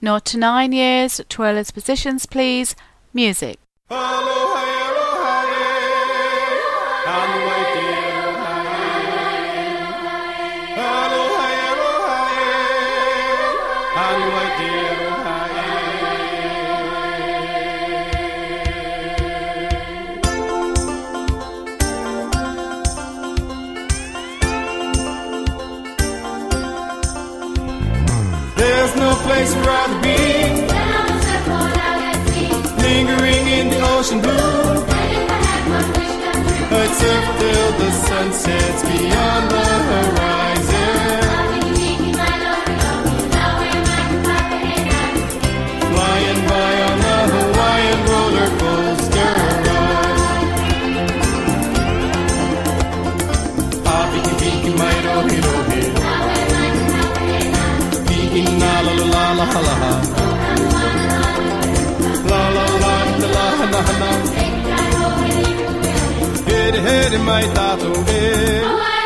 0 to 9 years, twirlers positions please. Music. There's no place where I'd be, lingering in the ocean blue. I'd surf till the sun sets beyond the horizon, flying by on the Hawaiian roller coaster ride. Ah, biki biki mai rohi rohi, biki na la la la la la la, la la la la la la la. Hede hede mai tato be.